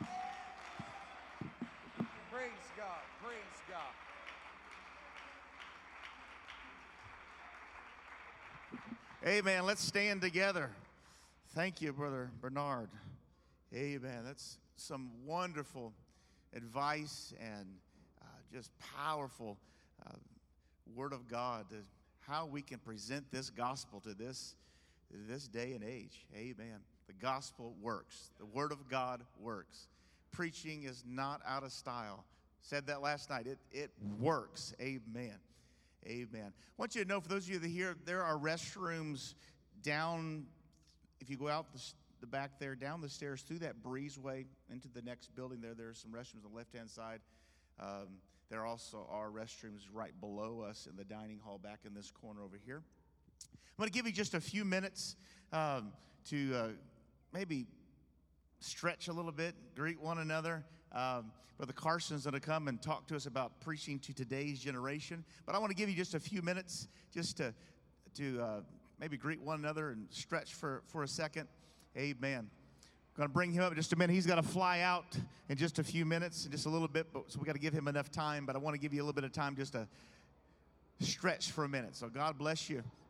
Speaker 2: Amen. Let's stand together. Thank you, Brother Bernard. Amen. That's some wonderful advice and just powerful Word of God, how we can present this gospel to this day and age. Amen. The gospel works. The Word of God works. Preaching is not out of style. Said that last night. It works. Amen. Amen. I want you to know, for those of you that are here, there are restrooms down, if you go out the back there, down the stairs, through that breezeway into the next building there. There are some restrooms on the left-hand side. There also are restrooms right below us in the dining hall back in this corner over here. I'm going to give you just a few minutes to maybe stretch a little bit, greet one another. Brother Carson's going to come and talk to us about preaching to today's generation. But I want to give you just a few minutes just to maybe greet one another and stretch for a second. Amen. I'm going to bring him up in just a minute. He's got to fly out in just a few minutes, in just a little bit, so we got to give him enough time. But I want to give you a little bit of time just to stretch for a minute. So God bless you.